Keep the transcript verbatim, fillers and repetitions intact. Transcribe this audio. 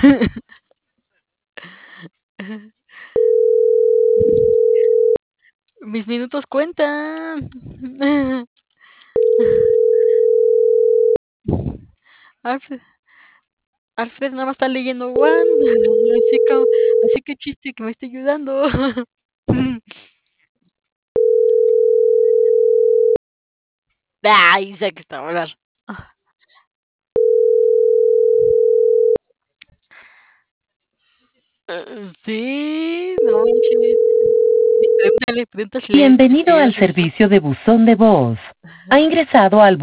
Mis minutos cuentan. Alfred, Alfred nada más está leyendo One. Así que, así que chiste que me está ayudando. Ay, sé que está a hablar. Eh, Sí, no manches. Pregúntale, pregúntale. Bienvenido Él al sí. servicio de buzón de voz. Ha ingresado al